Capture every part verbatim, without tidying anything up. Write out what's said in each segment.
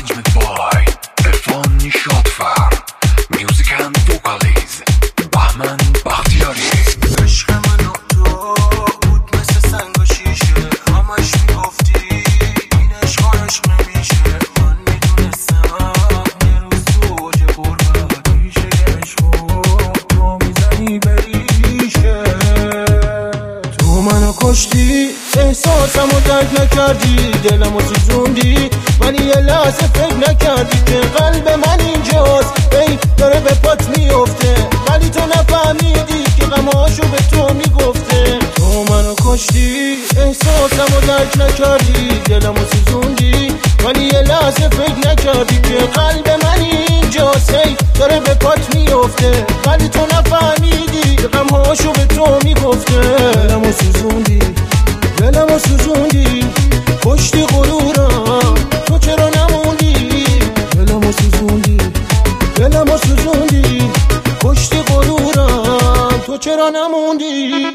Arrangement by Irfan Nishadfar. Music and vocals بهمن بختیاری. عشق من و تو بود مثل سنگ و شیشه، همش میگفتی این عشق عشق نمیشه. من میدونستم یه روز تو اوج غربت میشه عشقو تو میزنی بریشه. تو منو کشتی، احساسمو درک نکردی، دلمو سوزوندی، ولی یه لحظه فکر نکردی که قلب من اینجاست ای داره به پات میفته، ولی تو نفهمیدی که غماشو به تو میگفته. تو منو کشتی، احساسمو درک نکردی، دلمو سوزوندی، ولی یه لحظه فکر نکردی که قلب من اینجاست ای داره به پات میفته، ولی تو نفهمیدی که غماشو به تو میگفته. دلمو سوزوندی، دلمو سوزوندی، کشتی غرورم، تو چرا نموندی؟ دلمو سوزوندی، دلمو سوزوندی، کشتی غرورم، تو چرا نموندی؟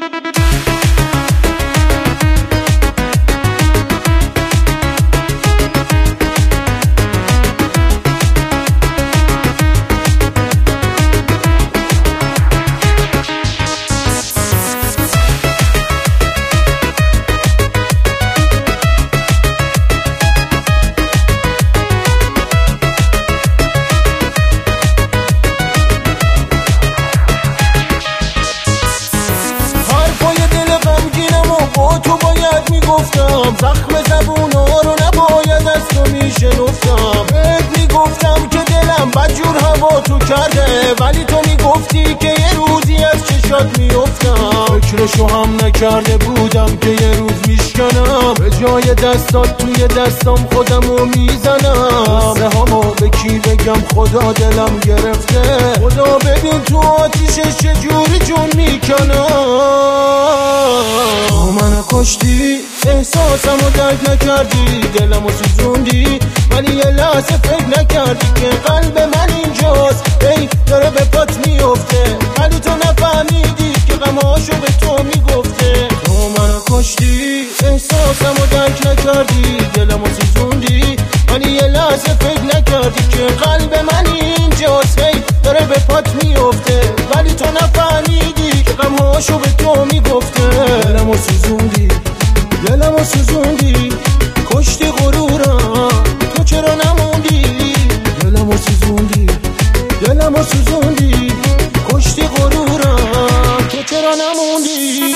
تو باید میگفتم، زخم زبونا رو نباید از تو میشنفتم. بهت میگفتم که دلم بدجور هوا تو کرده، ولی تو میگفتی که یه روزی از چشات میفتم. فکرشو هم نکرده بودم که یه روز میشکنم، به جای دستات توی دستام خودمو میزنم. قصه هامو به کی بگم خدا دلم گرفته، خدا ببین تو آتیشش چجوری جون میکنم. منو کشتی، احساسمو درک نکردی، دلمو سوزوندی، ولی یه لحظه فکر نکردی که قلب من اینجاست ای داره به پات میفته، ولی تو نفهمیدی که غماشو به تو میگفته. تو منو کشتی، احساسمو درک نکردی، دلمو سوزوندی، ولی یه لحظه فکر نکردی که قلب من اینجاست ای داره به پات میفته، ولی تو نفهمیدی که غماشو به تو میگفته. دلمو سوزوندی، دلمو سوزوندی، کشتی غرورم، تو چرا نموندی؟ دلمو سوزوندی، دلمو سوزوندی، کشتی غرورم، تو چرا نموندی؟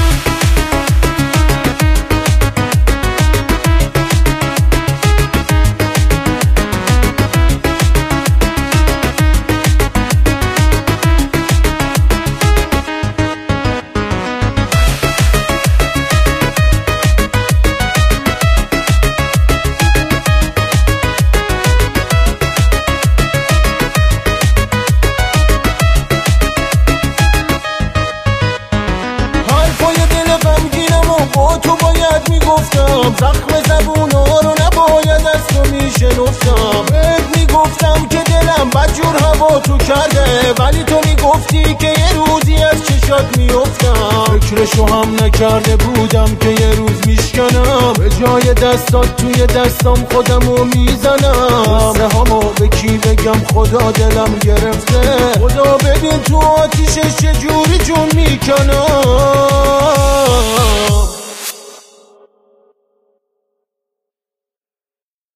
تو باید میگفتم، زخم زبونا رو نباید از تو میشنفتم. بهت میگفتم که دلم بدجور هوا تو کرده، ولی تو میگفتی که یه روزی از چشات میفتم. فکرشو هم نکرده بودم که یه روز میشکنم، به جای دستات توی دستام خودمو میزنم. قصه هامو به کی بگم خدا دلم گرفته، خدا ببین تو آتیشش چجوری جون میکنم.